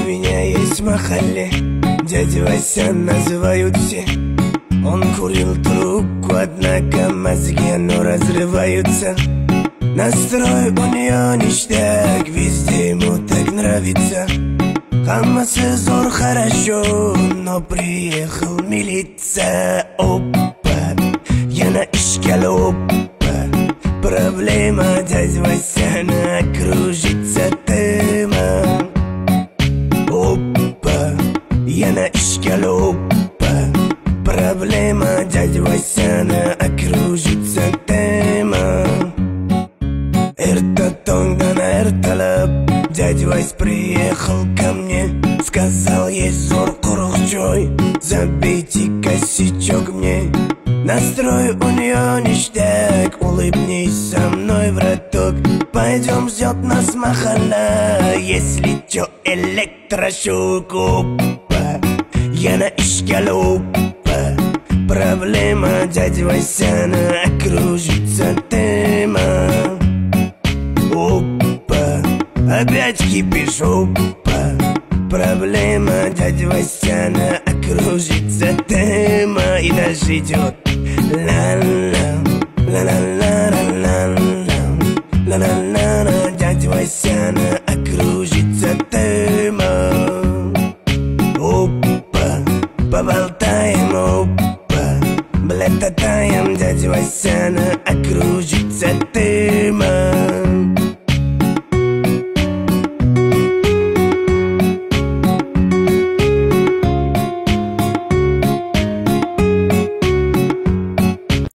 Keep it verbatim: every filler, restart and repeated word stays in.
меня есть в махалле, дядя Вася называют все. Он курил трубку, однако мозги, но разрываются. Настрой у нее ништяк, везде ему так нравится. Хамасы зор хорошо, но приехал милиция. Опа, яна ишкал, опа. Проблема, дядя Васяна, кружится тема. Опа, яна ишкал, опа. Проблема, дядя Васяна, окружится тема. Эртатонгдан эрталап, дядя Вась приехал ко мне. Сказал, есть зор курухчой, забейте косячок мне. Настрой у нее ништяк, улыбнись со мной, браток. Пойдем, ждет нас махалла, если чё, электрошок. Опа, яна ишкал, опа. Проблема, дядя Васяна, окружится тема. Опа, опять кипиш, опа. Проблема, дядя Васяна, окружится тема. И дальше идет ла-ла, ла-ла-ла-ла-ла-ла, ла-ла-ла-ла. Дядя Васяна, окружится тема. Опа, поболтаем, опа. Блататаем, дядя Васяна, окружится тема.